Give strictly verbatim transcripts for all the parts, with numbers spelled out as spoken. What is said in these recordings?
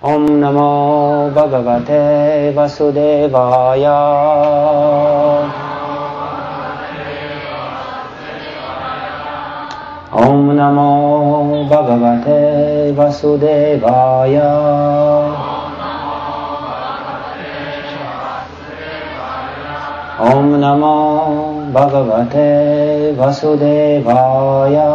Om Namo Bhagavate Vasudevaya. Om Namo Bhagavate Vasudevaya. Om Namo Bhagavate Vasudevaya.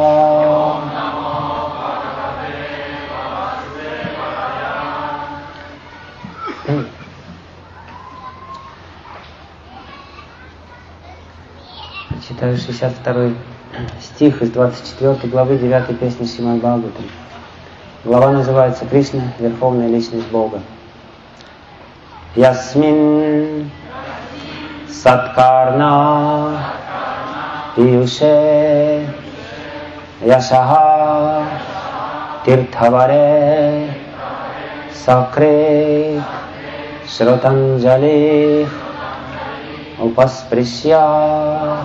Читаю шестьдесят второй стих из двадцать четвёртой главы девятой песни Шримад Бхагаватам. Глава называется «Кришна, Верховная Личность Бога». Ясмин Саткарна Пиюше Яшаха Тиртхаваре Сакрит Шротанджали Упаспришья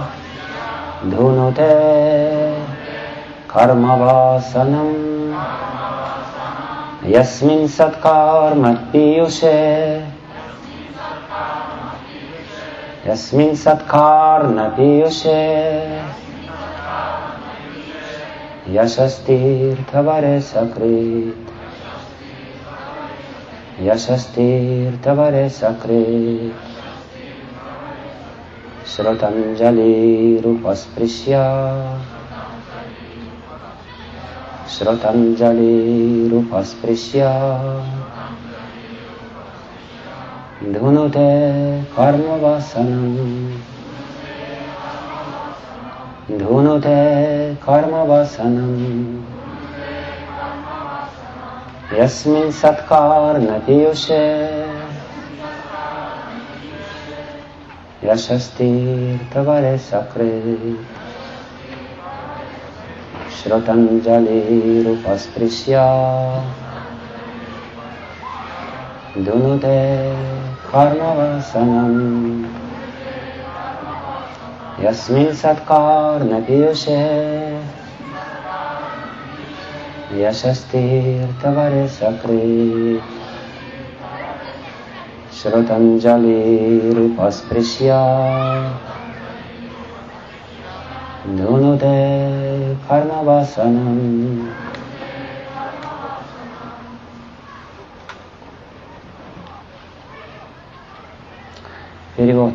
Dhunute Karmavasanam Yasmin Satkarmat Piyushe Yasmin Satkarna Piyushe Yashastir Tavare Sakrit Yashastir Tavare Sakrit Shrotanjali Rupasprisya Shrotanjali Rupasprisya Dhunute Karmavasanam Dhunute Karmavasanam Yasmin Satkarna Piyushe Yashastir Tavare Sakrit Shrotanjali Rupasprisya Dhunute Karmavasanam Yasmin Satkarna Piyushe Yashastir Tavare Sakrit Shrotanjali Rupasprisya Dhunute Karmavasanam. Перевод.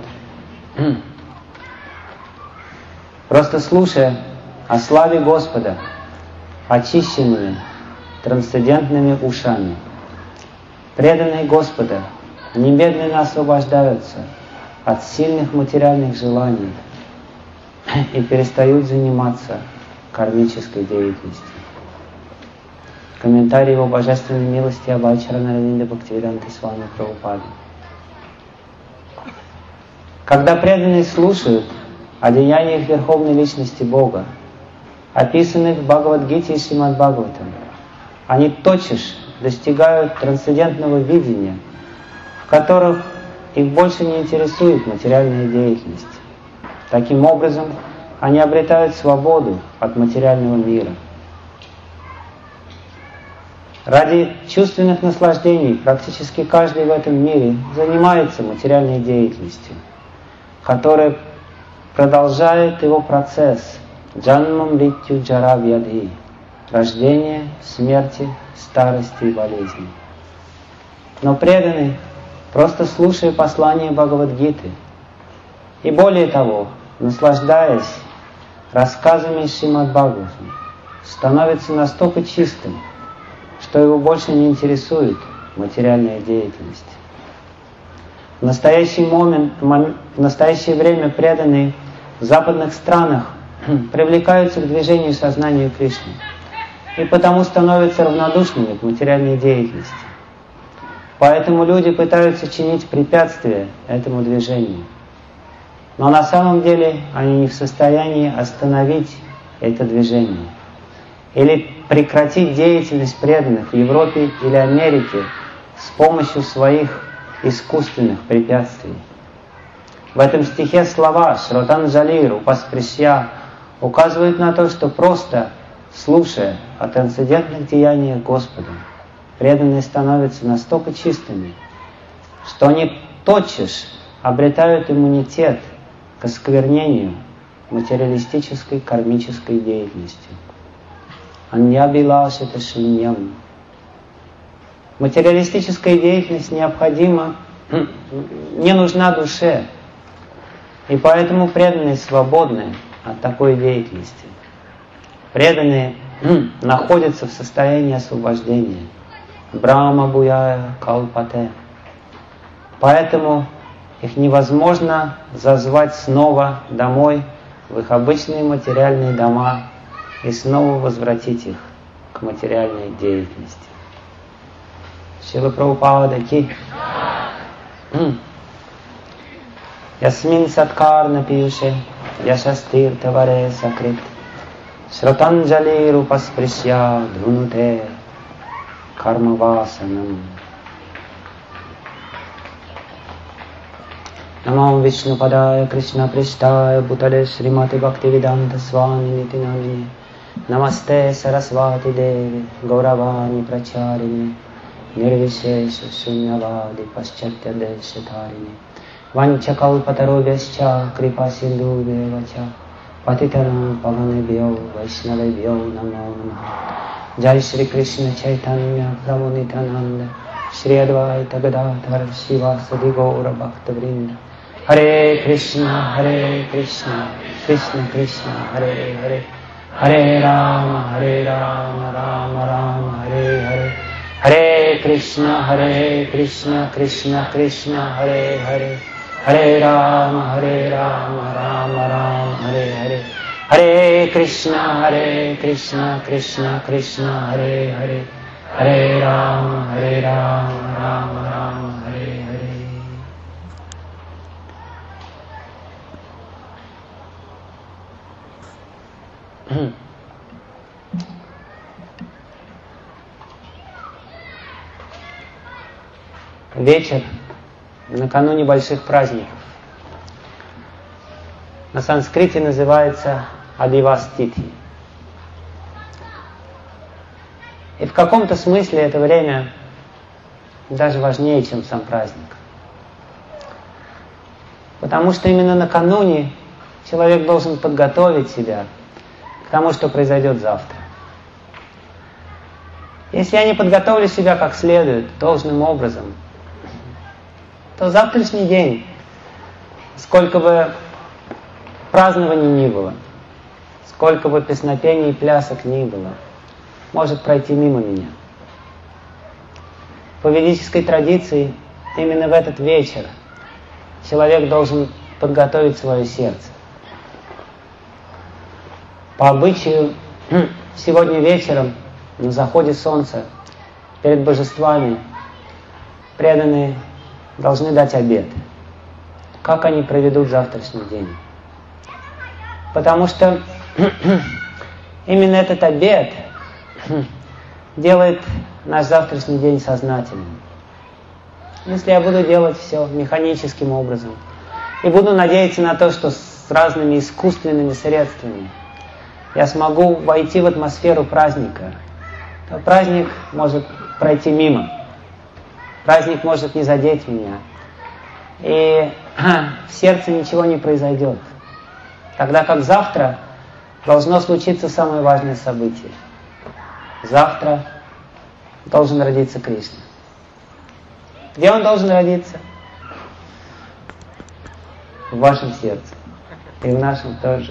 Просто слушая о славе Господа очищенными трансцендентными ушами, преданные Господа немедленно освобождаются от сильных материальных желаний и перестают заниматься кармической деятельностью. Комментарий его божественной милости Абхачарана Равинда Бхактивиданта Свами Прабхупады. Когда преданные слушают о деяниях Верховной Личности Бога, описанных в Бхагавад-гите и Шримад Бхагаватам, они тотчас достигают трансцендентного видения, в которых их больше не интересует материальная деятельность. Таким образом, они обретают свободу от материального мира. Ради чувственных наслаждений практически каждый в этом мире занимается материальной деятельностью, которая продолжает его процесс джанмам мритью джара вьядхи, рождения, смерти, старости и болезни. Но преданный, просто слушая послание Бхагавад-гиты, и более того, наслаждаясь рассказами Шримад Бхагаватам, становится настолько чистым, что его больше не интересует материальная деятельность. В настоящий момент, в настоящее время преданные в западных странах привлекаются к движению сознания Кришны и потому становятся равнодушными к материальной деятельности. Поэтому люди пытаются чинить препятствия этому движению. Но на самом деле они не в состоянии остановить это движение или прекратить деятельность преданных в Европе или Америке с помощью своих искусственных препятствий. В этом стихе слова «Шротанджали Рупаспришья» указывают на то, что просто слушая о трансцендентных деяниях Господа, преданные становятся настолько чистыми, что они тотчас обретают иммунитет к осквернению материалистической кармической деятельностью. Аньябилашита шуньям. Материалистическая деятельность необходима, не нужна душе, и поэтому преданные свободны от такой деятельности. Преданные находятся в состоянии освобождения. Брахма буяя калпате. Поэтому их невозможно зазвать снова домой, в их обычные материальные дома, и снова возвратить их к материальной деятельности. Шрила Прабхупада ки. Ясмин саткарна пиюше, яшастир таваре сакрит, шратанджали рупаспришья дхунуте кармавасанам. Намам Вишнупадая Кришна Приштая Бутале Шримати Бхактивиданта Свами Нити Намини Намасте Сарасвати Деви Гауравани Прачарини Нирвишеша Шуньявади Пашчатья Дешатарини Ванчакалпатаробhyascha Крипа Синду Девача Патитанам Паванебьо Вайшнавебьо Намо Намаха. Джай Шри Кришна Чайтанья Прабху Нитянанда Шри Адвайта Гададхар Шивасади Гаура Бхактавринда. Харе Кришна, Харе Кришна, Кришна Кришна, Харе Харе, Харе Рама, Харе Рама, Рама Рама, Харе Харе, Харе Кришна, Харе Кришна, Кришна Кришна, Харе Харе, Харе Рама, Харе Рама, Рама Рама, Харе Харе, Харе Кришна, Харе Кришна, Кришна Кришна, Харе Харе, Харе Рама, Харе Рама, Рама Рама, Харе Харе. Вечер накануне больших праздников. На санскрите называется Адивастити. И в каком-то смысле это время даже важнее, чем сам праздник. Потому что именно накануне человек должен подготовить себя к тому, что произойдет завтра. Если я не подготовлю себя как следует, должным образом, то завтрашний день, сколько бы празднований ни было, сколько бы песнопений и плясок ни было, может пройти мимо меня. По ведической традиции, именно в этот вечер человек должен подготовить свое сердце. По обычаю, сегодня вечером, на заходе солнца, перед божествами, преданные должны дать обет. Как они проведут завтрашний день? Потому что именно этот обет делает наш завтрашний день сознательным. Если я буду делать все механическим образом и буду надеяться на то, что с разными искусственными средствами я смогу войти в атмосферу праздника, то праздник может пройти мимо. Праздник может не задеть меня. И в сердце ничего не произойдет. Тогда как завтра должно случиться самое важное событие. Завтра должен родиться Кришна. Где он должен родиться? В вашем сердце. И в нашем тоже.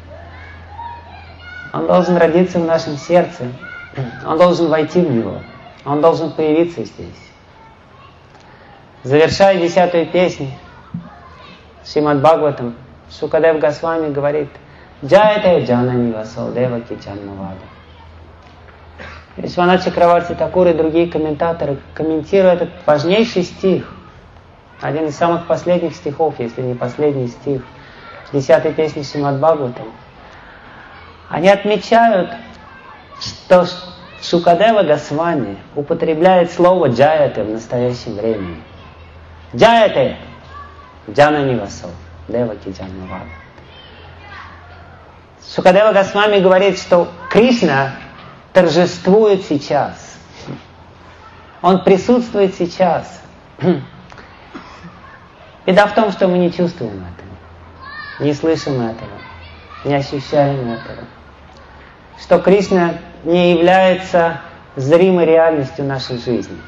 Он должен родиться в нашем сердце. Он должен войти в него. Он должен появиться здесь. Завершая десятую песню, Шримад Бхагаватам, Шукадев Госвами говорит: «Джаяте джанани васудеваки джанмавада». Вишванат Чакраварти Такур и другие комментаторы, комментируя этот важнейший стих, один из самых последних стихов, если не последний стих, десятой песни Шримад Бхагаватам, они отмечают, что Шукадева Госвами употребляет слово «джаяте» в настоящем времени. «Джаяте» джанани васо деваки джанмавада. Шукадева Госвами говорит, что Кришна торжествует сейчас. Он присутствует сейчас. Беда в том, что мы не чувствуем этого, не слышим этого, не ощущаем этого. Что Кришна не является зримой реальностью нашей жизни.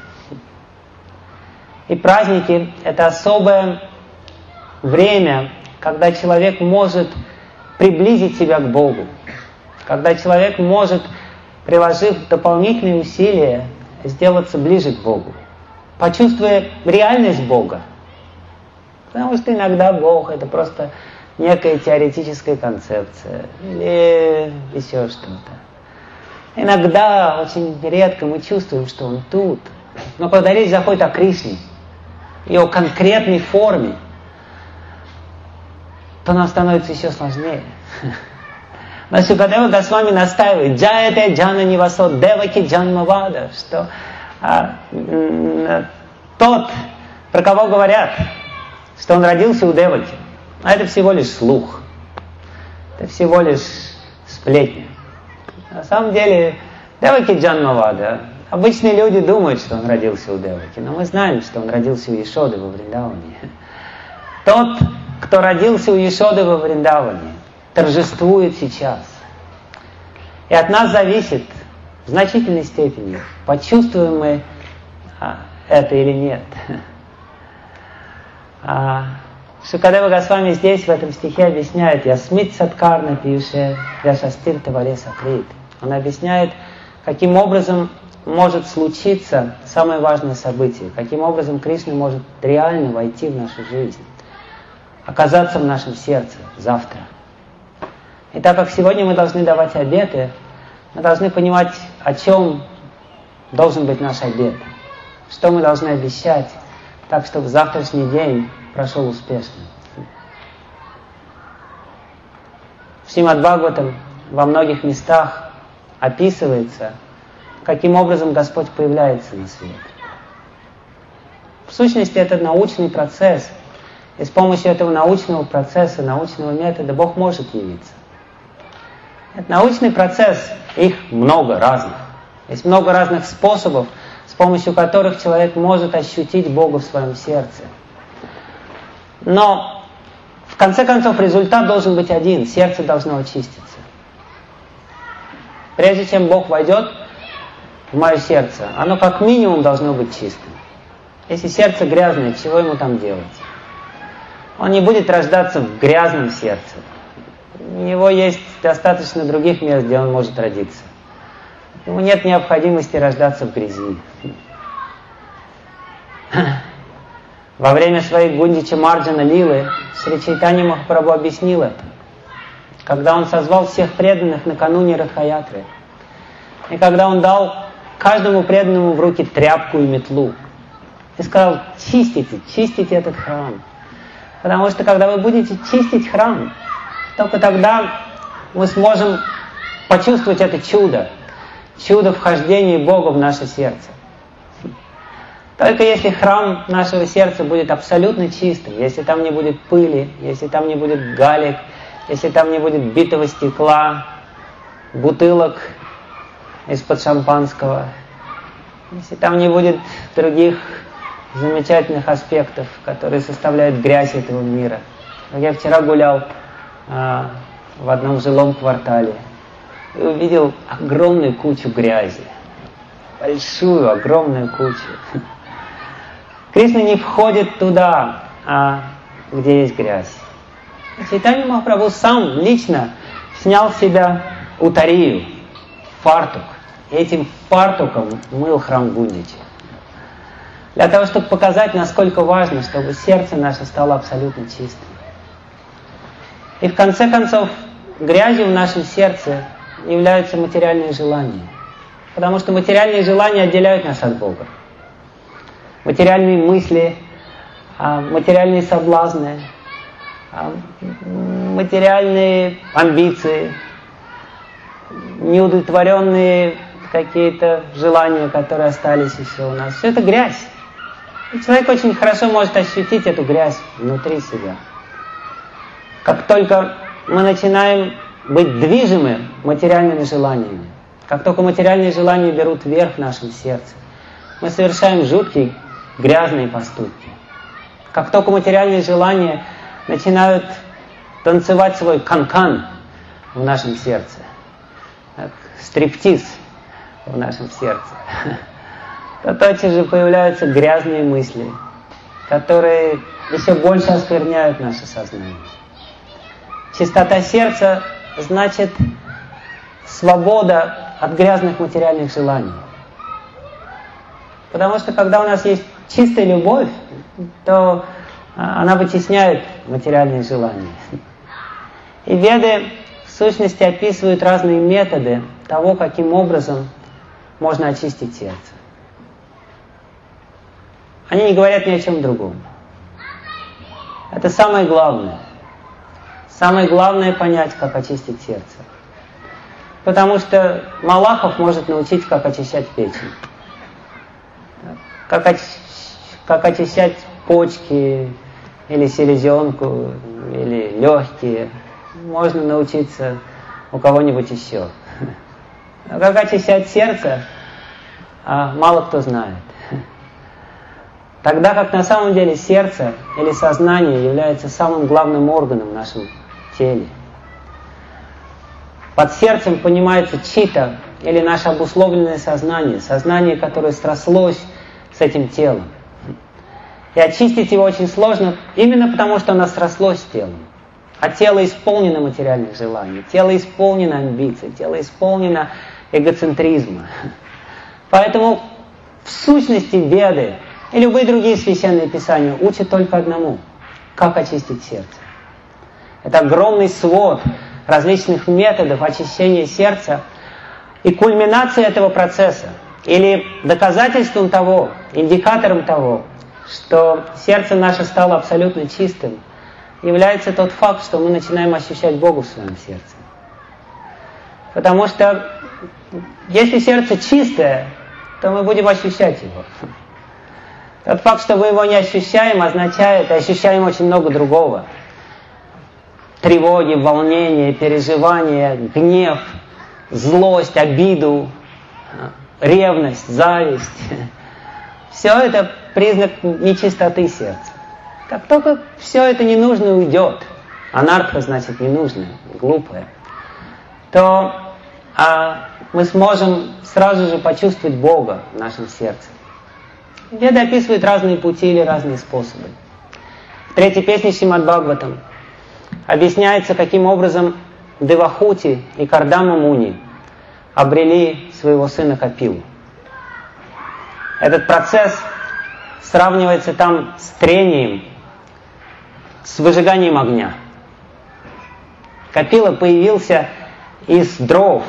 И праздники – это особое время, когда человек может приблизить себя к Богу, когда человек может, приложив дополнительные усилия, сделаться ближе к Богу, почувствуя реальность Бога. Потому что иногда Бог – это просто некая теоретическая концепция или еще что-то. Иногда, очень редко мы чувствуем, что Он тут. Но когда речь заходит о Кришне и о конкретной форме, то нам становится еще сложнее. Но Шукадева Госвами настаивает: «Джаяте джана нивасо деваки джанмавада», что а, тот, про кого говорят, что он родился у Деваки, а это всего лишь слух, это всего лишь сплетня. На самом деле, Деваки Джанмавада, обычные люди думают, что он родился у Деваки, но мы знаем, что он родился у Ешоды во Вриндаване. Тот, кто родился у Ешоды во Вриндаване, торжествует сейчас. И от нас зависит в значительной степени, почувствуем мы это или нет. Шукадева Госвами здесь, в этом стихе, объясняет: «Ясмит садкарна пиюше яшастир таваре сакрит». Он объясняет, каким образом может случиться самое важное событие, каким образом Кришна может реально войти в нашу жизнь, оказаться в нашем сердце завтра. И так как сегодня мы должны давать обеты, мы должны понимать, о чем должен быть наш обет, что мы должны обещать, так, чтобы завтрашний день прошел успешно. В Шримад Бхагаватам во многих местах описывается, каким образом Господь появляется на свет. В сущности, это научный процесс, и с помощью этого научного процесса, научного метода Бог может явиться. Это научный процесс, их много разных. Есть много разных способов, с помощью которых человек может ощутить Бога в своем сердце. Но, в конце концов, результат должен быть один. Сердце должно очиститься. Прежде чем Бог войдет в мое сердце, оно как минимум должно быть чистым. Если сердце грязное, чего ему там делать? Он не будет рождаться в грязном сердце. У него есть достаточно других мест, где он может родиться. Ему нет необходимости рождаться в грязи. Во время своей Гундича Марджана Лилы Шри Чайтанья Махапрабху объяснил это, когда он созвал всех преданных накануне Радха-ятры, и когда он дал каждому преданному в руки тряпку и метлу, и сказал: чистите, чистите этот храм. Потому что когда вы будете чистить храм, только тогда мы сможем почувствовать это чудо, чудо вхождения Бога в наше сердце. Только если храм нашего сердца будет абсолютно чистым, если там не будет пыли, если там не будет галек, если там не будет битого стекла, бутылок из-под шампанского, если там не будет других замечательных аспектов, которые составляют грязь этого мира. Я вчера гулял а, в одном жилом квартале и увидел огромную кучу грязи. Большую, огромную кучу. Кришна не входит туда, а, где есть грязь. Чайтанья Махапрабху сам лично снял с себя утарию, фартук. И этим фартуком мыл храм Гундичи. Для того, чтобы показать, насколько важно, чтобы сердце наше стало абсолютно чистым. И в конце концов, грязью в нашем сердце являются материальные желания. Потому что материальные желания отделяют нас от Бога. Материальные мысли, материальные соблазны, материальные амбиции, неудовлетворенные какие-то желания, которые остались еще у нас. Все это грязь. И человек очень хорошо может ощутить эту грязь внутри себя. Как только мы начинаем быть движимы материальными желаниями, как только материальные желания берут верх в нашем сердце, мы совершаем жуткие, грязные поступки. Как только материальные желания начинают танцевать свой канкан в нашем сердце, как стриптиз в нашем сердце, то тотчас же появляются грязные мысли, которые еще больше оскверняют наше сознание. Чистота сердца значит свобода от грязных материальных желаний. Потому что когда у нас есть чистая любовь, то она вытесняет материальные желания. И Веды в сущности описывают разные методы того, каким образом можно очистить сердце. Они не говорят ни о чем другом. Это самое главное. Самое главное понять, как очистить сердце. Потому что Малахов может научить, как очищать печень. Как, оч... как очищать почки, или селезенку, или легкие. Можно научиться у кого-нибудь еще. А как очищать сердце, а мало кто знает. Тогда как на самом деле сердце или сознание является самым главным органом в нашем теле. Под сердцем понимается чита или наше обусловленное сознание, сознание, которое срослось с этим телом. И очистить его очень сложно именно потому, что оно срослось с телом. А тело исполнено материальных желаний, тело исполнено амбиций, тело исполнено эгоцентризма. Поэтому в сущности Веды и любые другие священные писания учат только одному – как очистить сердце. Это огромный свод различных методов очищения сердца, и кульминацией этого процесса, или доказательством того, индикатором того, что сердце наше стало абсолютно чистым, является тот факт, что мы начинаем ощущать Бога в своем сердце. Потому что если сердце чистое, то мы будем ощущать Его. Тот факт, что мы Его не ощущаем, означает, и ощущаем очень много другого. Тревоги, волнения, переживания, гнев, злость, обиду, ревность, зависть. Все это признак нечистоты сердца. Как только все это ненужное уйдет, анарха значит ненужное, глупое, то а, мы сможем сразу же почувствовать Бога в нашем сердце. Веды описывают разные пути или разные способы. В третьей песне Шримад Бхагаватам объясняется, каким образом Девахути и Кардама Муни обрели своего сына Капилу. Этот процесс сравнивается там с трением, с выжиганием огня. Капила появился из дров,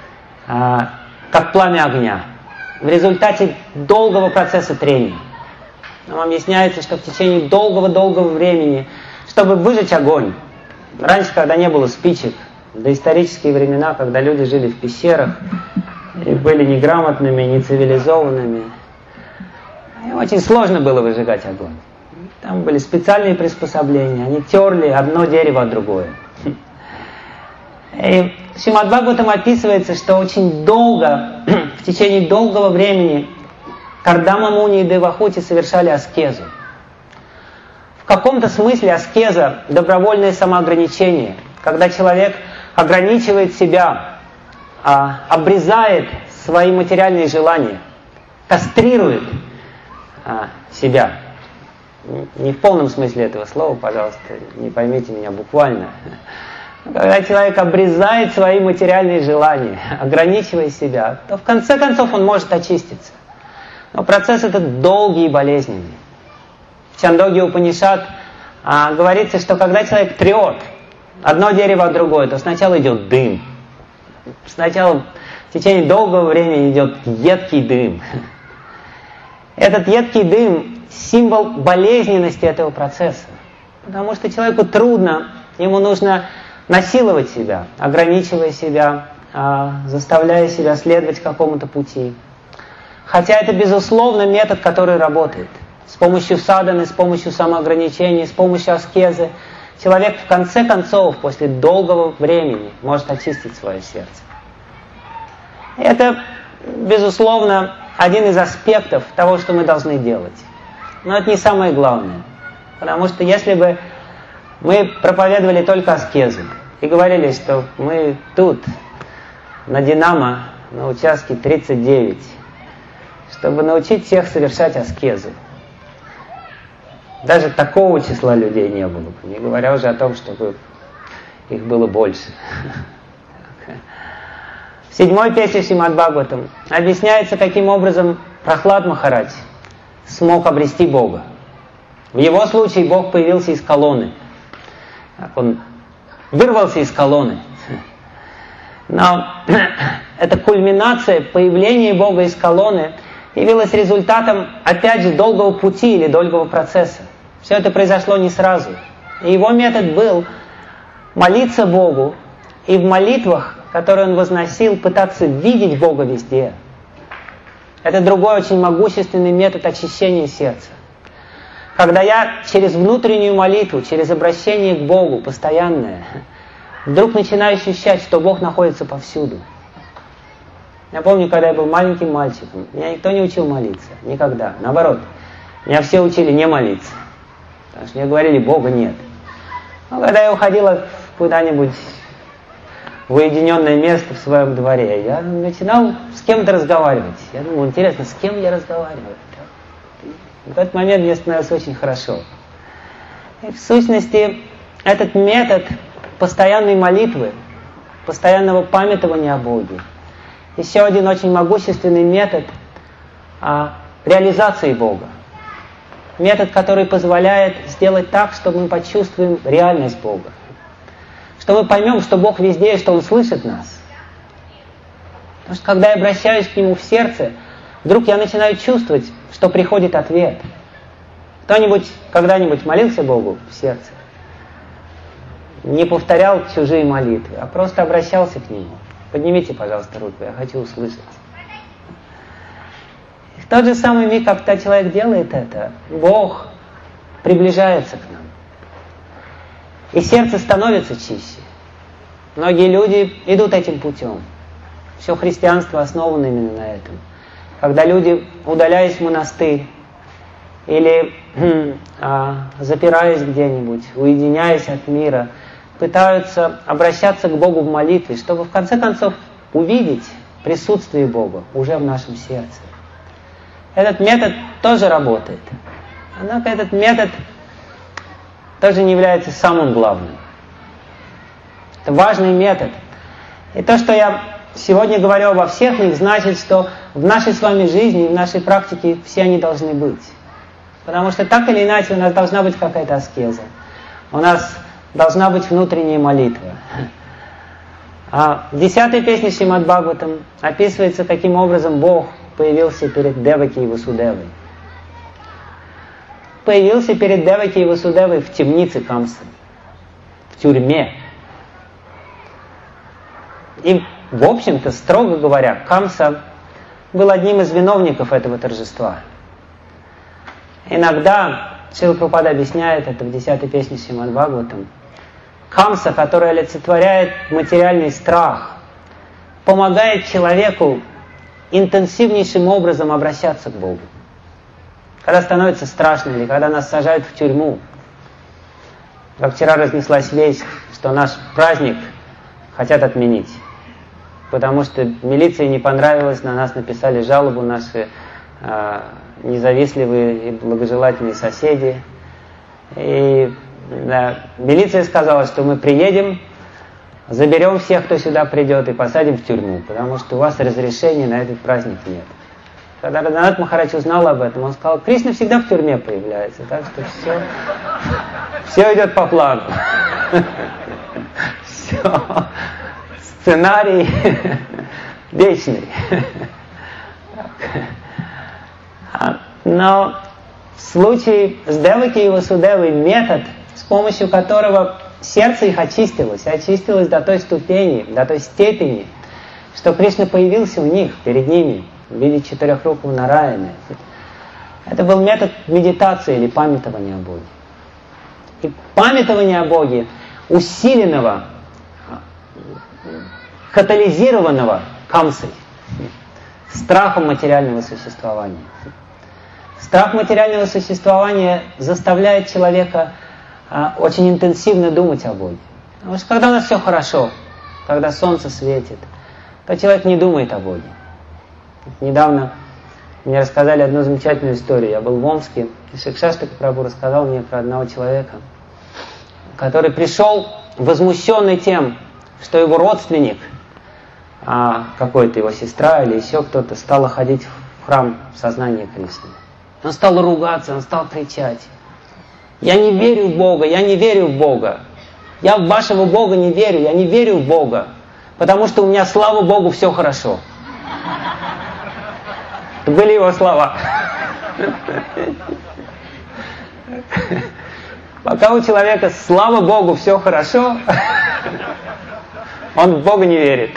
как пламя огня, в результате долгого процесса трения. Нам объясняется, что в течение долгого-долгого времени, чтобы выжечь огонь, раньше, когда не было спичек, в доисторические времена, когда люди жили в пещерах и были неграмотными, нецивилизованными, им очень сложно было выжигать огонь. Там были специальные приспособления, они терли одно дерево от другое. И в Шримад Бхагаватам описывается, что очень долго, в течение долгого времени Кардама Муни и Девахути совершали аскезу. В каком-то смысле аскеза – добровольное самоограничение, когда человек ограничивает себя, обрезает свои материальные желания, кастрирует себя. Не в полном смысле этого слова, пожалуйста, не поймите меня буквально. Когда человек обрезает свои материальные желания, ограничивая себя, то в конце концов он может очиститься. Но процесс этот долгий и болезненный. В Чандогья Упанишад а, говорится, что когда человек трет одно дерево от другое, то сначала идет дым. Сначала в течение долгого времени идет едкий дым. Этот едкий дым – символ болезненности этого процесса. Потому что человеку трудно, ему нужно насиловать себя, ограничивая себя, заставляя себя следовать какому-то пути. Хотя это, безусловно, метод, который работает. С помощью садханы, с помощью самоограничения, с помощью аскезы человек в конце концов, после долгого времени, может очистить свое сердце. Это, безусловно, один из аспектов того, что мы должны делать. Но это не самое главное. Потому что если бы мы проповедовали только аскезу и говорили, что мы тут, на Динамо, на участке тридцать девять, чтобы научить всех совершать аскезу, даже такого числа людей не было бы, не говоря уже о том, чтобы их было больше. В седьмой песне Шримад Бхагаватам объясняется, каким образом Прахлад Махарадж смог обрести Бога. В его случае Бог появился из колонны. Он вырвался из колонны. Но эта кульминация появления Бога из колонны явилась результатом, опять же, долгого пути или долгого процесса. Все это произошло не сразу. И его метод был молиться Богу и в молитвах, которые он возносил, пытаться видеть Бога везде. Это другой очень могущественный метод очищения сердца. Когда я через внутреннюю молитву, через обращение к Богу постоянное, вдруг начинаю ощущать, что Бог находится повсюду. Я помню, когда я был маленьким мальчиком, меня никто не учил молиться. Никогда. Наоборот, меня все учили не молиться. Потому что мне говорили, Бога нет. Но когда я уходила куда-нибудь в уединенное место в своем дворе, я начинал с кем-то разговаривать. Я думал, интересно, с кем я разговариваю? В этот момент мне становилось очень хорошо. И в сущности, этот метод постоянной молитвы, постоянного памятования о Боге, еще один очень могущественный метод а, реализации Бога. Метод, который позволяет сделать так, чтобы мы почувствуем реальность Бога. Что мы поймем, что Бог везде и что Он слышит нас. Потому что когда я обращаюсь к Нему в сердце, вдруг я начинаю чувствовать, что приходит ответ. Кто-нибудь когда-нибудь молился Богу в сердце? Не повторял чужие молитвы, а просто обращался к Нему. Поднимите, пожалуйста, руку, я хочу услышать. И в тот же самый миг, когда человек делает это, Бог приближается к нам. И сердце становится чище. Многие люди идут этим путем. Все христианство основано именно на этом. Когда люди, удаляясь в монастырь, или а, запираясь где-нибудь, уединяясь от мира, пытаются обращаться к Богу в молитве, чтобы в конце концов увидеть присутствие Бога уже в нашем сердце. Этот метод тоже работает. Однако этот метод тоже не является самым главным. Это важный метод. И то, что я сегодня говорю обо всех них, значит, что в нашей с вами жизни, в нашей практике все они должны быть. Потому что так или иначе у нас должна быть какая-то аскеза. У нас должна быть внутренняя молитва. А в десятой песне Шримад Бхагаватам описывается, каким образом Бог появился перед Деваки и Васудевой. Появился перед Деваки и Васудевой в темнице Камсы, в тюрьме. И, в общем-то, строго говоря, Камса был одним из виновников этого торжества. Иногда, Шрила Прабхупада объясняет это в десятой песне Шримад Бхагаватам, Камса, которая олицетворяет материальный страх, помогает человеку интенсивнейшим образом обращаться к Богу. Когда становится страшно, или когда нас сажают в тюрьму. Как вчера разнеслась весть, что наш праздник хотят отменить. Потому что милиции не понравилось, на нас написали жалобу наши э, независтливые и благожелательные соседи. И да, милиция сказала, что мы приедем, заберем всех, кто сюда придет, и посадим в тюрьму, потому что у вас разрешения на этот праздник нет. Когда Радханат Махарадж узнал об этом, он сказал, Кришна всегда в тюрьме появляется, так что все, все идет по плану. Все. Сценарий вечный. Но в случае с Деваки и Васудевой метод, с помощью которого сердце их очистилось, очистилось до той ступени, до той степени, что Кришна появился у них, перед ними, в виде четырехрукого Нараяны. Это был метод медитации или памятования о Боге. И памятование о Боге, усиленного, катализированного Камсой, страхом материального существования. Страх материального существования заставляет человека а, очень интенсивно думать о Боге. Потому что когда у нас все хорошо, когда солнце светит, то человек не думает о Боге. Недавно мне рассказали одну замечательную историю. Я был в Омске, и Шейх Шаштака Прабху рассказал мне про одного человека, который пришел возмущенный тем, что его родственник, а какой-то его сестра или еще кто-то, стала ходить в храм сознания Кришны. Он стал ругаться, он стал кричать: «Я не верю в Бога, я не верю в Бога. Я в вашего Бога не верю, я не верю в Бога, потому что у меня, слава Богу, все хорошо». Это были его слова. Пока у человека, слава Богу, все хорошо, он в Бога не верит.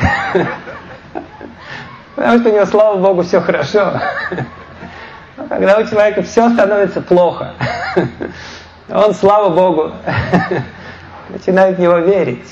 Потому что у него, слава Богу, все хорошо. Но когда у человека все становится плохо, он, слава Богу, начинает в него верить.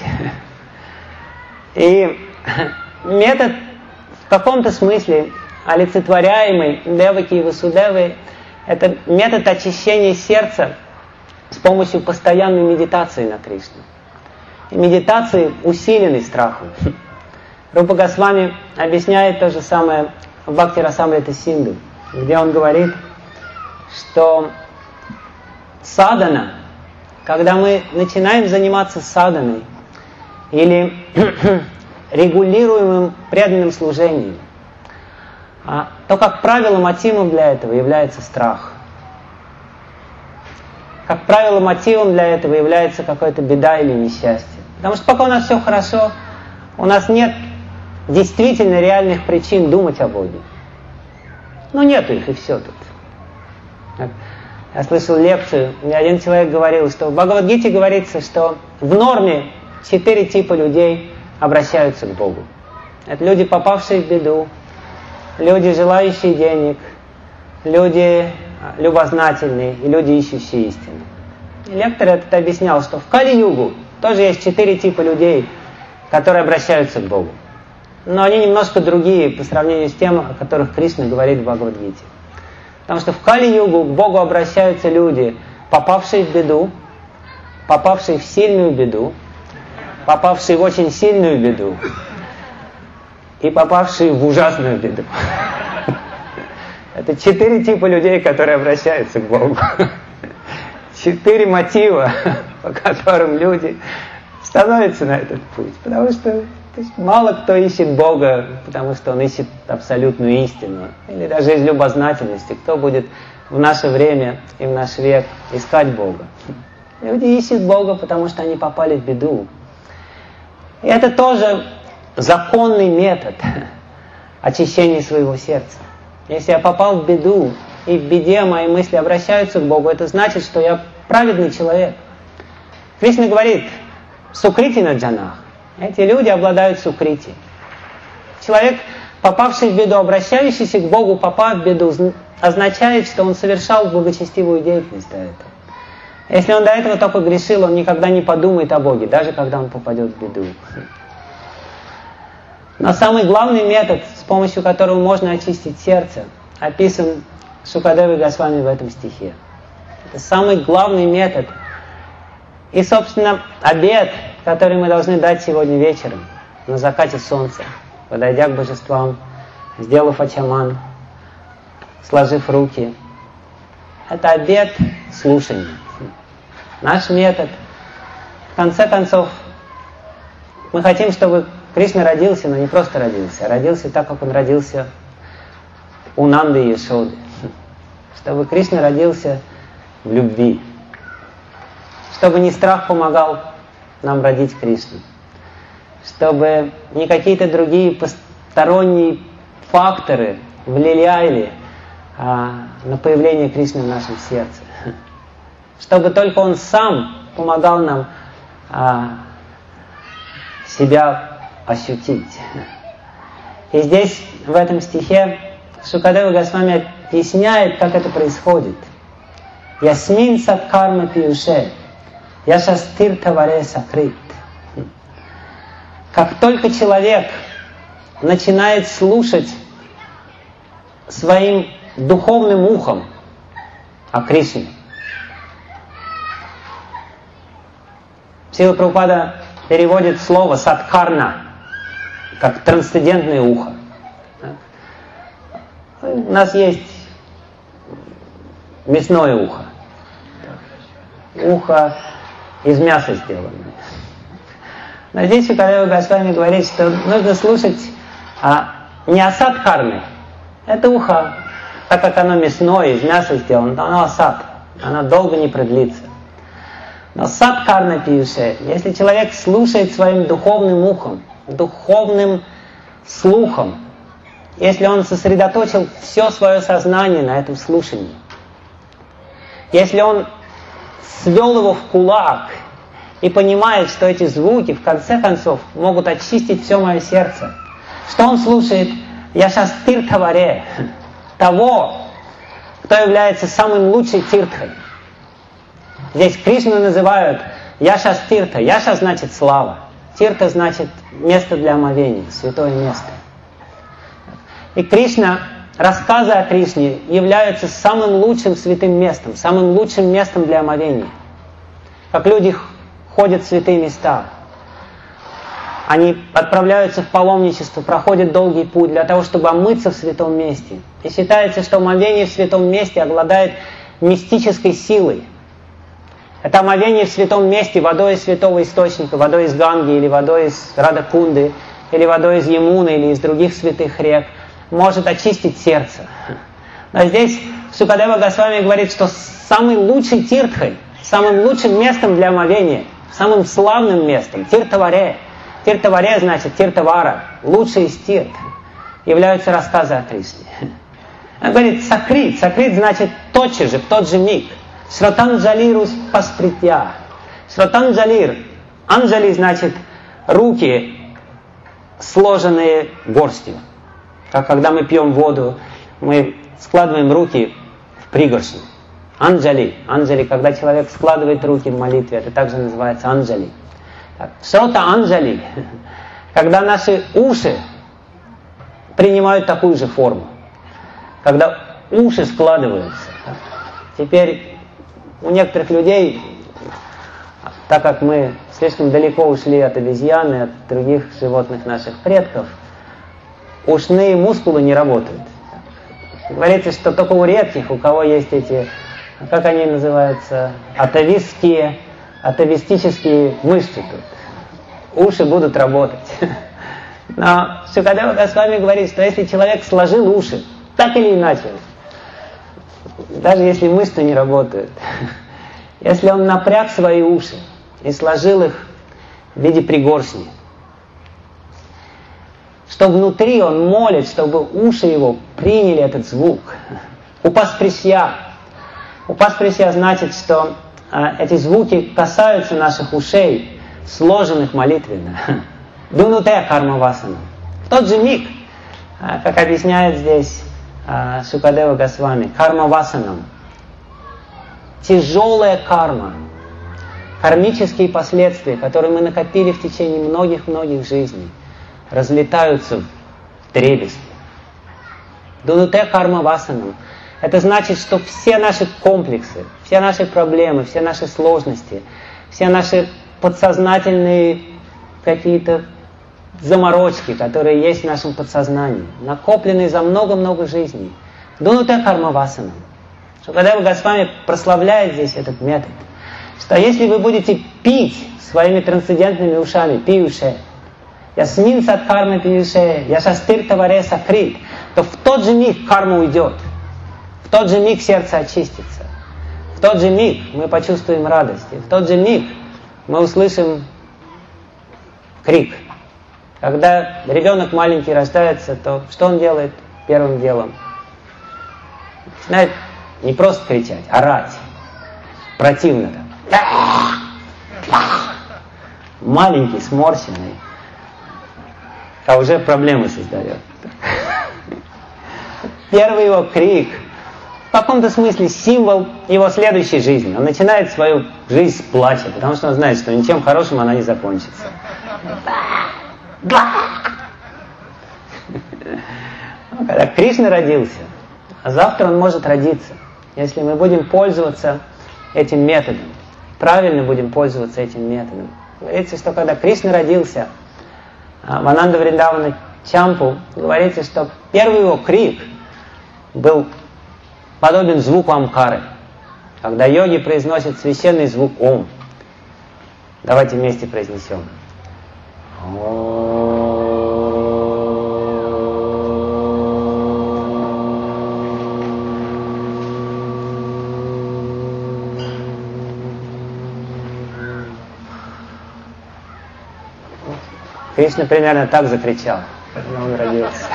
И метод в каком-то смысле олицетворяемый Деваки и Васудевой — это метод очищения сердца с помощью постоянной медитации на Кришну. И медитации, усиленной страхом. Рупа Госвами объясняет то же самое в Бхакти Расамрита Синду, где он говорит, что садана, когда мы начинаем заниматься саданой или регулируемым преданным служением, то, как правило, мотивом для этого является страх. Как правило, мотивом для этого является какая-то беда или несчастье. Потому что пока у нас все хорошо, у нас нет действительно реальных причин думать о Боге. Ну, нету их, и все тут. Я слышал лекцию, мне один человек говорил, что в Бхагавад-гите говорится, что в норме четыре типа людей обращаются к Богу. Это люди, попавшие в беду, люди, желающие денег, люди любознательные и люди, ищущие истину. И лектор этот объяснял, что в Кали-югу тоже есть четыре типа людей, которые обращаются к Богу. Но они немножко другие по сравнению с тем, о которых Кришна говорит в Бхагавад-гите. Потому что в Кали-югу к Богу обращаются люди, попавшие в беду, попавшие в сильную беду, попавшие в очень сильную беду и попавшие в ужасную беду. Это четыре типа людей, которые обращаются к Богу. Четыре мотива, по которым люди становятся на этот путь. Потому что то есть, мало кто ищет Бога, потому что он ищет абсолютную истину. Или даже из любознательности. Кто будет в наше время и в наш век искать Бога? Люди ищут Бога, потому что они попали в беду. И это тоже законный метод очищения своего сердца. Если я попал в беду, и в беде мои мысли обращаются к Богу, это значит, что я праведный человек. Кришна говорит: сукрити на джанах. Эти люди обладают сукрити. Человек, попавший в беду, обращающийся к Богу, попав в беду, означает, что он совершал благочестивую деятельность до этого. Если он до этого только грешил, он никогда не подумает о Боге, даже когда он попадет в беду. Но самый главный метод, с помощью которого можно очистить сердце, описан Шукадевой Госвами в этом стихе. Это самый главный метод. И, собственно, обет, который мы должны дать сегодня вечером, на закате солнца, подойдя к божествам, сделав ачаман, сложив руки, это обет слушания. Наш метод. В конце концов, мы хотим, чтобы Кришна родился, но не просто родился, а родился так, как он родился у Нанды и Яшоды. Чтобы Кришна родился в любви. Чтобы не страх помогал нам родить Кришну. Чтобы не какие-то другие посторонние факторы влияли а, на появление Кришны в нашем сердце. Чтобы только Он сам помогал нам а, себя ощутить. И здесь, в этом стихе, Шукадева Госвами объясняет, как это происходит. Ясмин садкарма пиюше, яшастир таваре сакрит. Как только человек начинает слушать своим духовным ухом о Кришне. Шрила Прабхупада переводит слово садкарна как трансцендентное ухо. У нас есть мясное ухо. Ухо из мяса сделано. Но здесь Шукадева Госвами говорит, что нужно слушать а, не асад кармы. Это ухо, так как оно мясное, из мяса сделано, то оно асад. Оно долго не продлится. Но сад карна пиюше, если человек слушает своим духовным ухом, духовным слухом, если он сосредоточил все свое сознание на этом слушании, если он свел его в кулак и понимает, что эти звуки в конце концов могут очистить все мое сердце, что он слушает Яшастир Таваре, того, кто является самым лучшей тиртхой. Здесь Кришну называют Яшастирта. Яша значит слава. Тирта значит место для омовения, святое место. И Кришна, рассказы о Кришне являются самым лучшим святым местом, самым лучшим местом для омовения. Как люди ходят в святые места, они отправляются в паломничество, проходят долгий путь для того, чтобы омыться в святом месте. И считается, что омовение в святом месте обладает мистической силой. Это омовение в святом месте водой из святого источника, водой из Ганги, или водой из Радакунды, или водой из Ямуны, или из других святых рек, может очистить сердце. Но здесь Шукадева Госвами говорит, что самой лучшей тиртхой, самым лучшим местом для омовения, самым славным местом, тиртаваре, тиртаваре значит тиртавара, лучший из тирт, являются рассказы о Кришне. Он говорит сакрит, сакрит значит тотчас же, в тот же миг. Шратанджалирус паспритья. Шратанджалир. Анджали значит руки, сложенные горстью. Как когда мы пьем воду, мы складываем руки в пригоршню. Анджали. Анджали, когда человек складывает руки в молитве, это также называется анджали. Шрота анджали. Когда наши уши принимают такую же форму. Когда уши складываются. Теперь у некоторых людей, так как мы слишком далеко ушли от обезьяны, от других животных наших предков, ушные мускулы не работают. Говорится, что только у редких, у кого есть эти, как они называются, атовистские, атовистические мышцы тут. Уши будут работать. Но Шукадева Госвами говорит, что если человек сложил уши, так или иначе, даже если мышцы не работают, если он напряг свои уши и сложил их в виде пригоршни, что внутри он молит, чтобы уши его приняли этот звук. Упасприсья. Упасприсья значит, что а, эти звуки касаются наших ушей, сложенных молитвенно. Дунуте кармавасана. В тот же миг, а, как объясняет здесь а, Шукадева Госвами, кармавасанам. Тяжелая карма, кармические последствия, которые мы накопили в течение многих-многих жизней, разлетаются в дребезги. Дунуте карма васанам. Это значит, что все наши комплексы, все наши проблемы, все наши сложности, все наши подсознательные какие-то заморочки, которые есть в нашем подсознании, накопленные за много-много жизней. Дунуте карма васанам. Шукадева Госвами прославляет здесь этот метод, что если вы будете пить своими трансцендентными ушами, пиюше, ясмин сад карма пиюше, яшастир таваре сакрит, то в тот же миг карма уйдет, в тот же миг сердце очистится, в тот же миг мы почувствуем радость, в тот же миг мы услышим крик. Когда ребенок маленький рождается, то что он делает первым делом? Начинает не просто кричать, орать. Противно так. Маленький, сморщенный. А уже проблемы создает. Первый его крик в каком-то смысле символ его следующей жизни. Он начинает свою жизнь с плача, потому что он знает, что ничем хорошим она не закончится. Когда Кришна родился, а завтра он может родиться. Если мы будем пользоваться этим методом, правильно будем пользоваться этим методом. Говорится, что когда Кришна родился в Ананда Вриндавана Чампу, говорится, что первый его крик был подобен звуку Амкары, когда йоги произносят священный звук Ом. Давайте вместе произнесем. Кришна примерно так закричал, когда он родился.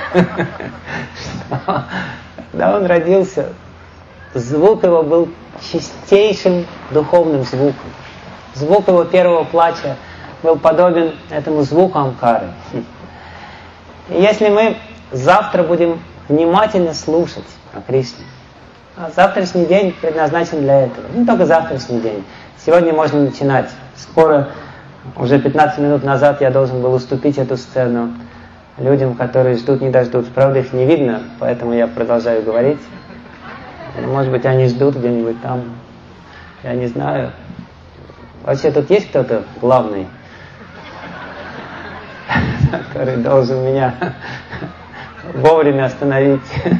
Когда он родился, звук его был чистейшим духовным звуком. Звук его первого плача был подобен этому звуку Амкары. И если мы завтра будем внимательно слушать о Кришне, а завтрашний день предназначен для этого, не только завтрашний день, сегодня можно начинать. Скоро, уже пятнадцать минут назад я должен был уступить эту сцену людям, которые ждут, не дождутся. Правда, их не видно, поэтому я продолжаю говорить. Может быть, они ждут где-нибудь там. Я не знаю. Вообще, тут есть кто-то главный, который должен меня вовремя остановить?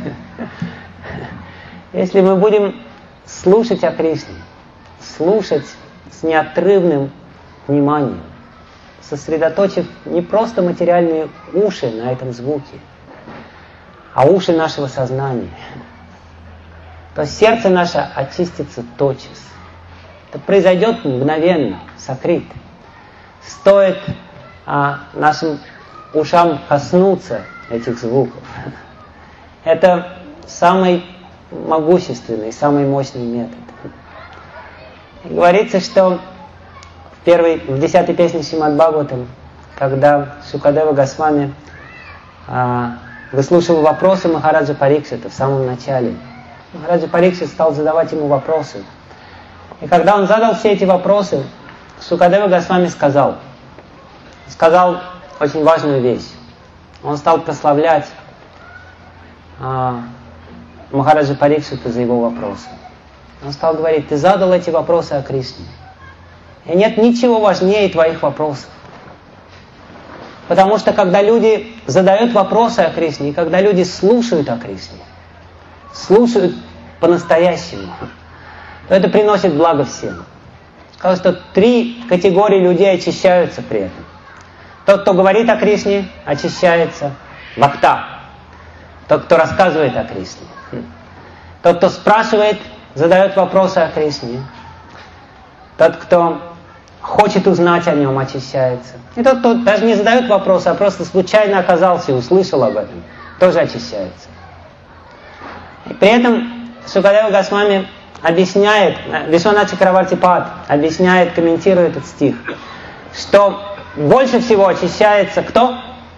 Если мы будем слушать о Кришне, слушать с неотрывным вниманием, сосредоточив не просто материальные уши на этом звуке, а уши нашего сознания, то сердце наше очистится тотчас. Это произойдет мгновенно, сокрыт. Стоит а, нашим ушам коснуться этих звуков. Это самый могущественный, самый мощный метод. И говорится, что в, первой, в десятой песне Шримад Бхагаватам, когда Шукадева Госвами а, выслушивал вопросы Махараджа Парикшита в самом начале, Махараджа Парикшит стал задавать ему вопросы. И когда он задал все эти вопросы, Шукадева Госвами сказал, сказал очень важную вещь. Он стал прославлять а, Махараджа Парикшита за его вопросы. Он стал говорить: ты задал эти вопросы о Кришне. И нет ничего важнее твоих вопросов. Потому что когда люди задают вопросы о Кришне, и когда люди слушают о Кришне, слушают по-настоящему, то это приносит благо всем. Сказал, что три категории людей очищаются при этом. Тот, кто говорит о Кришне, очищается. Вакта. Тот, кто рассказывает о Кришне. Тот, кто спрашивает, задает вопросы о Кришне. Тот, кто хочет узнать о нем, очищается. И тот, кто даже не задает вопросы, а просто случайно оказался и услышал об этом, тоже очищается. И при этом Шукадева Госвами объясняет, Вишванат Чакраварти Пад объясняет, комментирует этот стих, что больше всего очищается кто?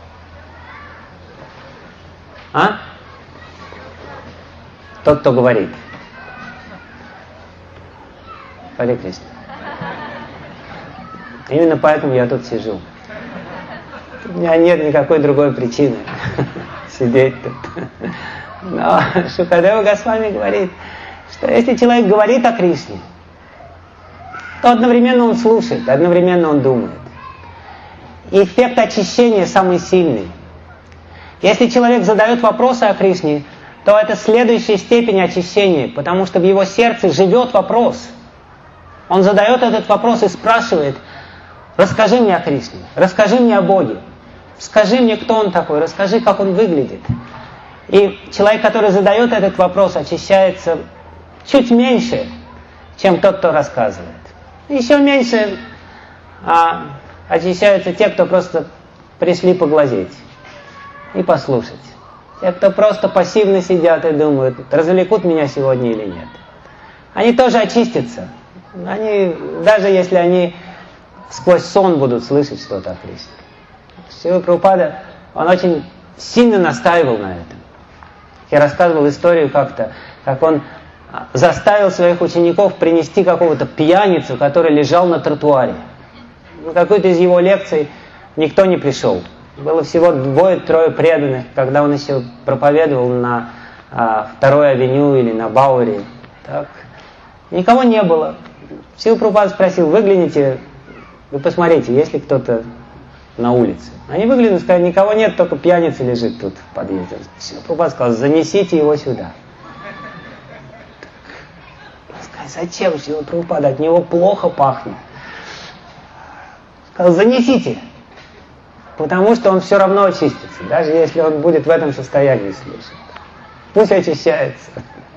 А? Тот, кто говорит. Харе Кришна. Именно поэтому я тут сижу. У меня нет никакой другой причины сидеть тут. Но Шукадева Госвами говорит, что если человек говорит о Кришне, то одновременно он слушает, одновременно он думает. И эффект очищения самый сильный. Если человек задает вопросы о Кришне, то это следующая степень очищения, потому что в его сердце живет вопрос. Он задает этот вопрос и спрашивает: расскажи мне о Кришне, расскажи мне о Боге, скажи мне, кто Он такой, расскажи, как Он выглядит. И человек, который задает этот вопрос, очищается чуть меньше, чем тот, кто рассказывает. Еще меньше а, очищаются те, кто просто пришли поглазеть и послушать. Те, кто просто пассивно сидят и думают, развлекут меня сегодня или нет. Они тоже очистятся. Они, даже если они сквозь сон будут слышать что-то о Кришне. Шрила Прабхупада, он очень сильно настаивал на этом. Я рассказывал историю как-то, как он заставил своих учеников принести какого-то пьяницу, который лежал на тротуаре. На какой-то из его лекций никто не пришел. Было всего двое-трое преданных, когда он еще проповедовал на а, второй авеню или на Бауэре. Так. Никого не было. Шрила Прабхупада спросил, выгляните, вы посмотрите, есть ли кто-то на улице. Они выглянули, сказали, никого нет, только пьяница лежит тут в подъезде. Шрила Прабхупада сказал, занесите его сюда. Сказали, зачем Шрила Прабхупада, от него плохо пахнет. Сказал, занесите, потому что он все равно очистится, даже если он будет в этом состоянии слушать. Пусть очищается.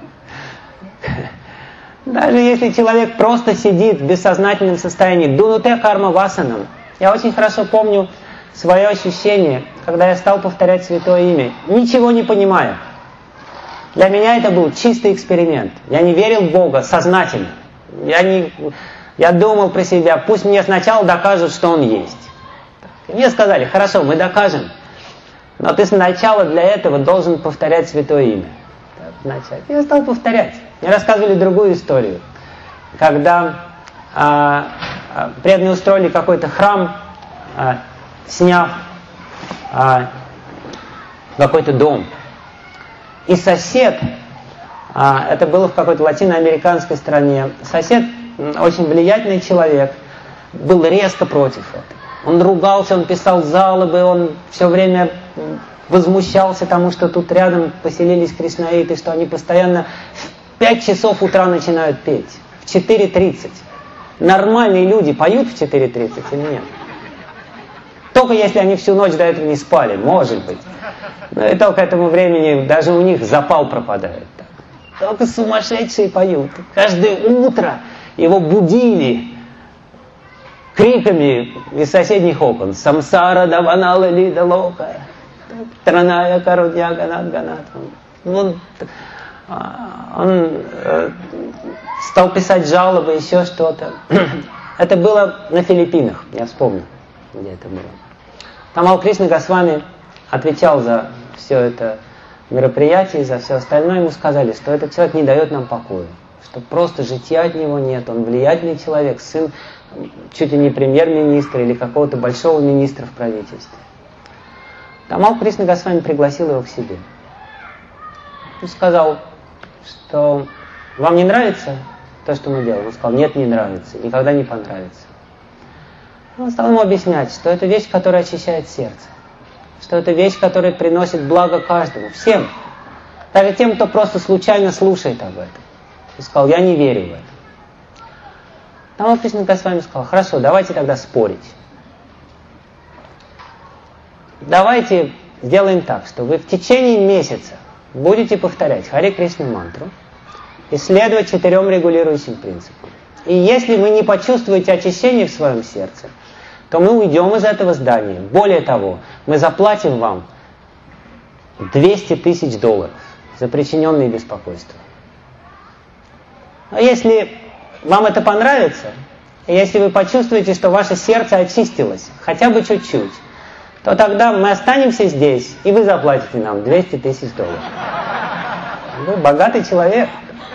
Даже если человек просто сидит в бессознательном состоянии, дунуте карма васанам. Я очень хорошо помню свое ощущение, когда я стал повторять святое имя, ничего не понимая. Для меня это был чистый эксперимент. Я не верил в Бога сознательно. Я, не, я думал про себя, пусть мне сначала докажут, что Он есть. И мне сказали, хорошо, мы докажем, но ты сначала для этого должен повторять святое имя. Так, я стал повторять. Мне рассказывали другую историю, когда а, а, преданные устроили какой-то храм, а, сняв а, какой-то дом. И сосед, а, это было в какой-то латиноамериканской стране, сосед, очень влиятельный человек, был резко против этого. Он ругался, он писал жалобы, он все время возмущался тому, что тут рядом поселились кришнаиты, что они постоянно в пять часов утра начинают петь, в четыре тридцать. Нормальные люди поют в четыре тридцать или нет? Только если они всю ночь до этого не спали, может быть. Но и только к этому времени даже у них запал пропадает. Только сумасшедшие поют. Каждое утро его будили криками из соседних окон. Самсара даванала лида лока. Траная корудня ганат ганат. Он, он э, стал писать жалобы, еще что-то. Это было на Филиппинах, я вспомнил, где это было. Тамал Кришна Госвами отвечал за все это мероприятие, за все остальное. Ему сказали, что этот человек не дает нам покоя, что просто житья от него нет, он влиятельный человек, сын чуть ли не премьер-министра или какого-то большого министра в правительстве. Тамал Кришна Госвами пригласил его к себе. Он сказал, что вам не нравится то, что мы делаем? Он сказал, нет, не нравится, никогда не понравится. Он стал ему объяснять, что это вещь, которая очищает сердце, что это вещь, которая приносит благо каждому, всем, даже тем, кто просто случайно слушает об этом. И сказал, я не верю в это. Тамал Кришна Госвами сказал, хорошо, давайте тогда спорить. Давайте сделаем так, что вы в течение месяца будете повторять Харе Кришна мантру и следовать четырем регулирующим принципам. И если вы не почувствуете очищение в своем сердце, то мы уйдем из этого здания. Более того, мы заплатим вам двести тысяч долларов за причиненные беспокойства. А если вам это понравится, и если вы почувствуете, что ваше сердце очистилось, хотя бы чуть-чуть, то тогда мы останемся здесь, и вы заплатите нам двести тысяч долларов. Вы богатый человек.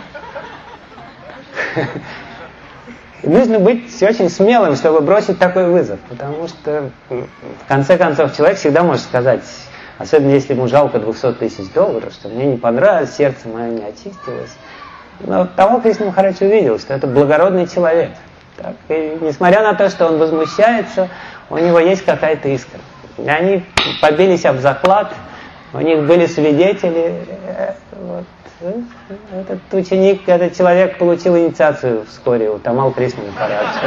И нужно быть очень смелым, чтобы бросить такой вызов, потому что, в конце концов, человек всегда может сказать, особенно если ему жалко двести тысяч долларов, что мне не понравилось, сердце мое не очистилось. Но Тамал Кришна Махарадж увидел, что это благородный человек. Так, и несмотря на то, что он возмущается, у него есть какая-то искра. И они побились об заклад, у них были свидетели. Вот. Этот ученик, этот человек получил инициацию вскоре у Тамал Кришны Махараджа.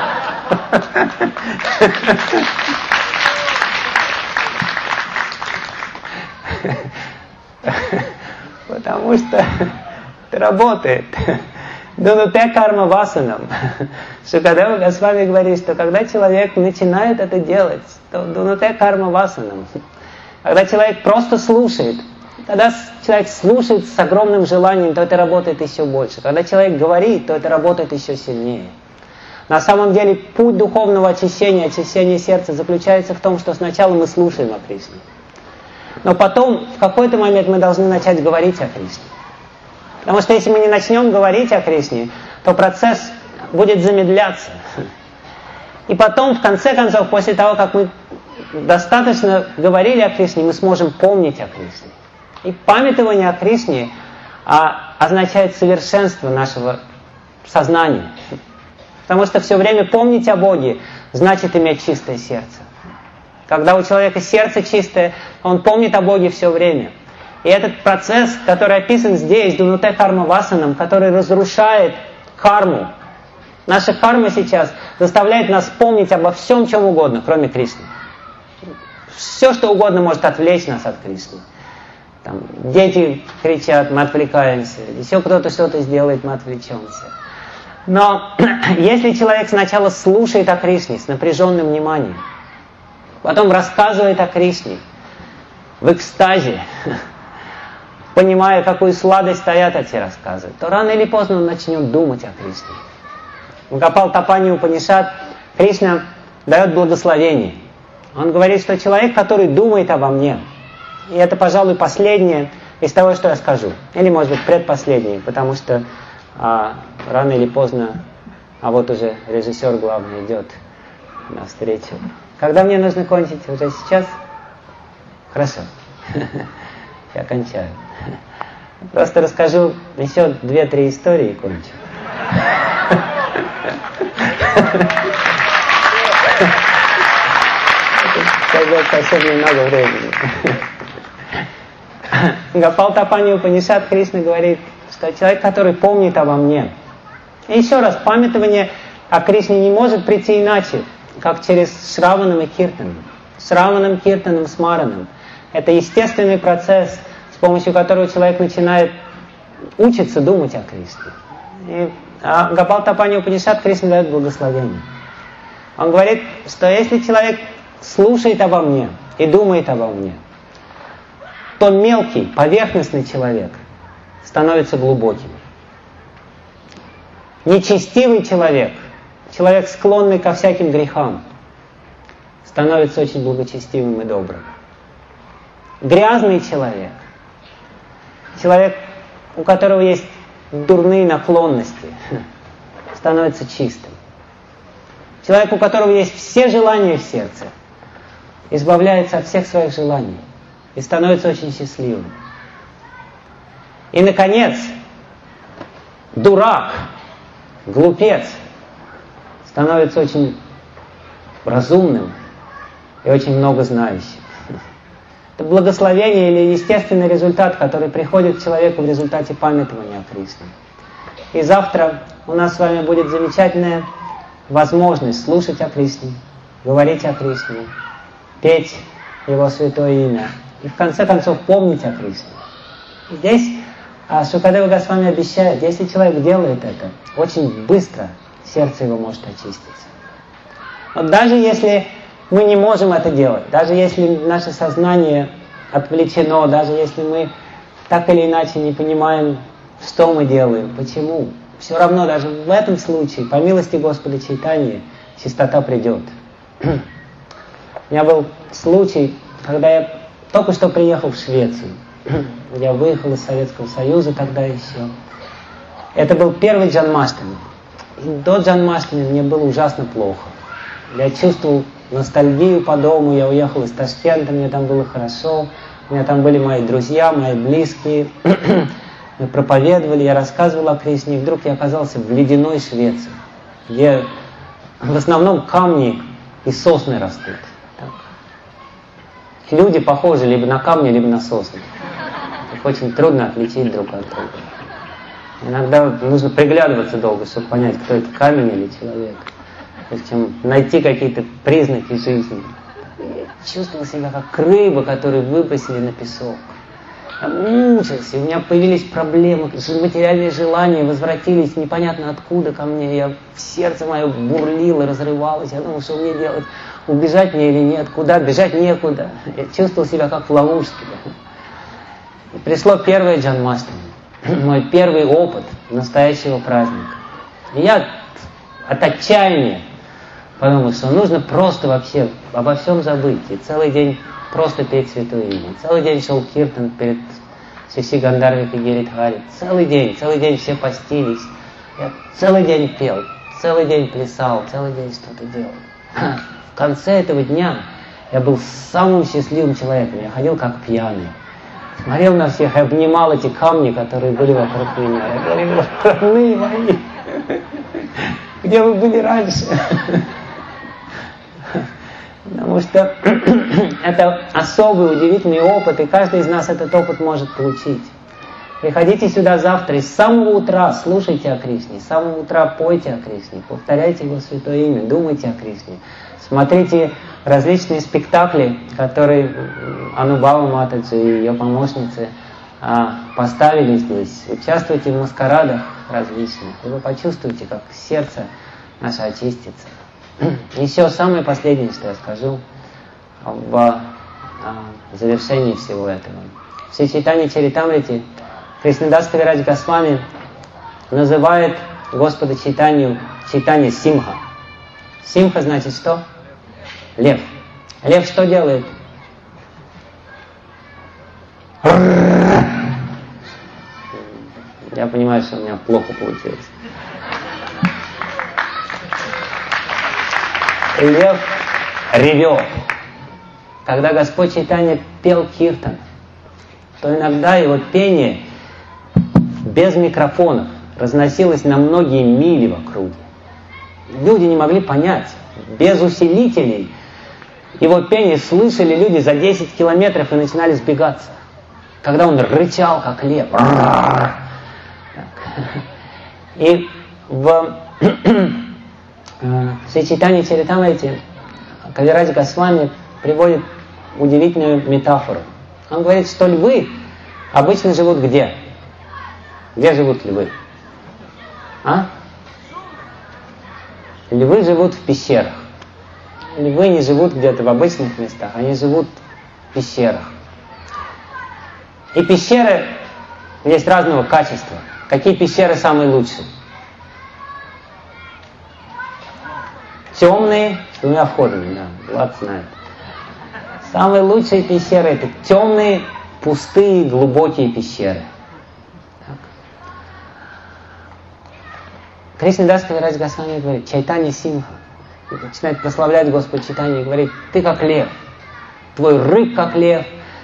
Потому что это работает. Дунуте карма васанам. Шукадева Госвами говорит, что когда человек начинает это делать, то дунуте карма васанам. Когда человек просто слушает, когда человек слушает с огромным желанием, то это работает еще больше. Когда человек говорит, то это работает еще сильнее. На самом деле путь духовного очищения, очищения сердца заключается в том, что сначала мы слушаем о Кришне. Но потом, в какой-то момент мы должны начать говорить о Кришне. Потому что если мы не начнем говорить о Кришне, то процесс будет замедляться. И потом, в конце концов, после того, как мы достаточно говорили о Кришне, мы сможем помнить о Кришне. И памятование о Кришне а, означает совершенство нашего сознания. Потому что все время помнить о Боге значит иметь чистое сердце. Когда у человека сердце чистое, он помнит о Боге все время. И этот процесс, который описан здесь, Дунуте Карма Васанам, который разрушает карму. Наша карма сейчас заставляет нас помнить обо всем, чем угодно, кроме Кришны. Все, что угодно может отвлечь нас от Кришны. Там, дети кричат, мы отвлекаемся. Еще кто-то что-то сделает, мы отвлечемся. Но если человек сначала слушает о Кришне с напряженным вниманием, потом рассказывает о Кришне в экстазе, понимая, какую сладость стоят эти рассказы, то рано или поздно он начнет думать о Кришне. В Гопал Тапани Упанишад Кришна дает благословение. Он говорит, что человек, который думает обо мне, и это, пожалуй, последнее из того, что я скажу, или, может быть, предпоследнее, потому что а, рано или поздно, а вот уже режиссер главный идет навстречу. Когда мне нужно кончить? Уже сейчас? Хорошо. Я кончаю. Просто расскажу еще две-три истории и кончу. Займет совсем немного времени. Гопал Тапани Упанишад Кришна говорит, что человек, который помнит обо мне. И еще раз, памятование о Кришне не может прийти иначе, как через Шраванам и Киртаном. Шраванам, Киртаном, Смараном. Это естественный процесс, с помощью которого человек начинает учиться думать о Кришне. И а Гопал Тапани Упанишад Кришна дает благословение. Он говорит, что если человек слушает обо мне и думает обо мне, то мелкий, поверхностный человек становится глубоким. Нечестивый человек, человек, склонный ко всяким грехам, становится очень благочестивым и добрым. Грязный человек, человек, у которого есть дурные наклонности, становится чистым. Человек, у которого есть все желания в сердце, избавляется от всех своих желаний и становится очень счастливым. И, наконец, дурак, глупец становится очень разумным и очень много знающим. Это благословение или естественный результат, который приходит к человеку в результате памятования о Кришне. И завтра у нас с вами будет замечательная возможность слушать о Кришне, говорить о Кришне, петь Его святое имя и в конце концов помнить о Кришне. Здесь Шукадева Госвами обещает, если человек делает это, очень быстро сердце его может очиститься. Вот даже если мы не можем это делать, даже если наше сознание отвлечено, даже если мы так или иначе не понимаем, что мы делаем, почему, все равно даже в этом случае, по милости Господа Чайтаньи, чистота придет. У меня был случай, когда я только что приехал в Швецию. Я выехал из Советского Союза тогда еще. Это был первый Джанмаштами. И до Джанмаштами мне было ужасно плохо. Я чувствовал ностальгию по дому, я уехал из Ташкента, мне там было хорошо. У меня там были мои друзья, мои близкие. Мы проповедовали, я рассказывал о Кришне, и вдруг я оказался в ледяной Швеции, где в основном камни и сосны растут. Люди похожи либо на камни, либо на сосны. Их очень трудно отличить друг от друга. Иногда нужно приглядываться долго, чтобы понять, кто это, камень или человек. Прежде чем найти какие-то признаки жизни. Я чувствовал себя как рыба, которую выбросили на песок. Я мучился, у меня появились проблемы, материальные желания возвратились непонятно откуда ко мне. Я, сердце мое бурлило, разрывалось. Я думал, что мне делать, убежать мне или нет, куда, бежать некуда. Я чувствовал себя как в ловушке. И пришло первое Джанмаштами, мой первый опыт настоящего праздника. И я от отчаяния подумал, что нужно просто вообще обо всем забыть. И целый день просто петь святое имя. Целый день шел киртан перед Шиши Гандарвик и Гиридхари. Целый день, целый день все постились. Я целый день пел, целый день плясал, целый день что-то делал. В конце этого дня я был самым счастливым человеком. Я ходил как пьяный. смотрел на всех и обнимал эти камни, которые были вокруг меня. Я говорил: родные мои, где вы были раньше? Потому что это особый, удивительный опыт, и каждый из нас этот опыт может получить. Приходите сюда завтра и с самого утра слушайте о Кришне, с самого утра пойте о Кришне, повторяйте Его святое имя, думайте о Кришне. Смотрите различные спектакли, которые Анубава Матаджи и ее помощницы поставили здесь. Участвуйте в маскарадах различных, и вы почувствуете, как сердце наше очистится. Еще самое последнее, что я скажу в завершении всего этого. В Шри Чайтанья Чаритамрите Кришнадас Кавирадж Госвами называет Господа Чайтанью Чайтанья Симха. Симха значит что? Лев. Лев что делает? Я понимаю, что у меня плохо получилось. Лев ревет. Когда Господь Чайтанья пел киртан, то иногда его пение без микрофонов разносилось на многие мили в округе. Люди не могли понять. Без усилителей его пение слышали люди за десять километров и начинали сбегаться. Когда он рычал, как лев. И в Шри Чайтанья Чаритамрите Кавирадж Госвами приводит удивительную метафору. Он говорит, что львы обычно живут где? Где живут львы? А? Львы живут в пещерах. Львы не живут где-то в обычных местах, они живут в пещерах. И пещеры есть разного качества. Какие пещеры самые лучшие? Темные, с двумя входами, да, Влад знает. Самые лучшие пещеры — это темные, пустые, глубокие пещеры. Кришнадас Кавирадж Госвами говорит, Чайтанья Симха, начинает прославлять Господа Чайтанью и говорит, ты как лев, твой рык как лев,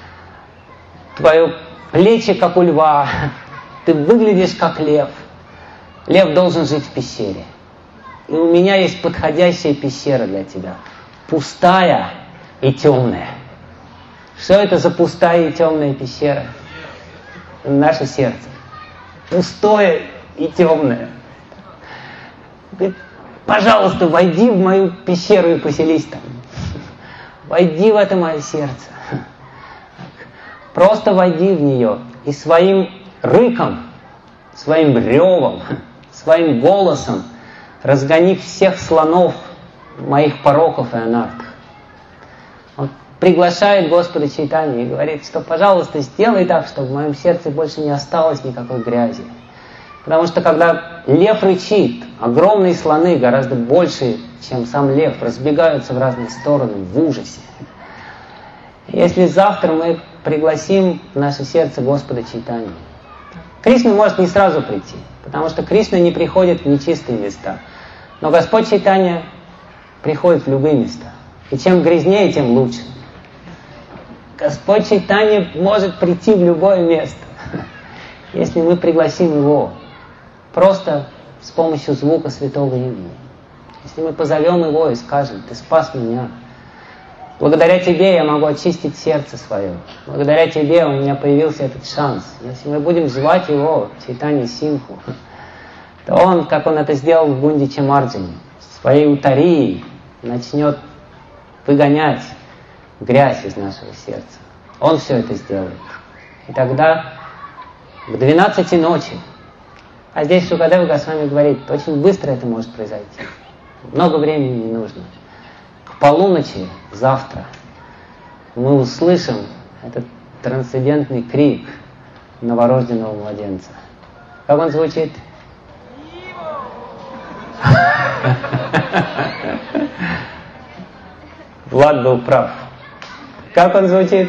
твое плечи как у льва, ты выглядишь как лев. Лев должен жить в пещере. И у меня есть подходящая пещера для тебя. Пустая и темная. Что это за пустая и темная пещера? Наше сердце. Пустое и темное. Говорит, пожалуйста, войди в мою пещеру и поселись там. Войди в это мое сердце. Просто войди в нее и своим рыком, своим ревом, своим голосом разгони всех слонов моих пороков и анархов. Он приглашает Господа Чайтанью и говорит, что, пожалуйста, сделай так, чтобы в моем сердце больше не осталось никакой грязи. Потому что когда лев рычит, огромные слоны, гораздо больше, чем сам лев, разбегаются в разные стороны в ужасе. Если завтра мы пригласим в наше сердце Господа Чайтанью, Кришна может не сразу прийти, потому что Кришна не приходит в нечистые места. Но Господь Чайтанья приходит в любые места. И чем грязнее, тем лучше. Господь Чайтанья может прийти в любое место, если мы пригласим Его просто с помощью звука святого имени. Если мы позовем Его и скажем, ты спас меня. Благодаря Тебе я могу очистить сердце свое. Благодаря Тебе у меня появился этот шанс. Если мы будем звать Его, Чайтанья Симху, то Он, как Он это сделал в Гундиче Марджине, своей утарией начнет выгонять грязь из нашего сердца. Он все это сделает. И тогда к двенадцати ночи, а здесь Шукадева Госвами говорит, очень быстро это может произойти. Много времени не нужно. К полуночи завтра мы услышим этот трансцендентный крик новорожденного младенца. Как он звучит? Влад был прав. Как он звучит?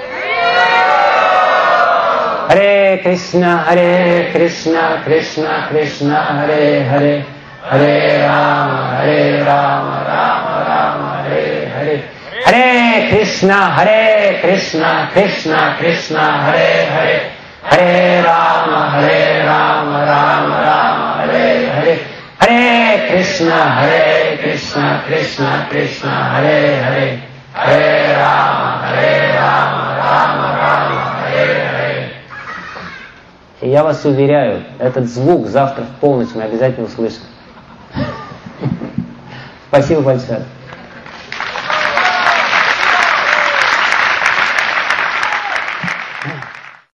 Харе Кришна, Харе Кришна, Кришна, Кришна, Харе Харе, Харе Рама, Харе Рама, Рама, Рама, Харе Харе, Харе Кришна. Кришна, Харе Кришна, Кришна Кришна, Харе Харе, Харе Рама, Харе Рама, Рама Рама, Харе Харе, Харе Кришна, Харе Кришна, Кришна Кришна, Харе Харе, Харе Рама, Харе Рама, Рама Рама, Харе Харе. И я вас уверяю, этот звук завтра в полночь мы обязательно услышим. Спасибо большое.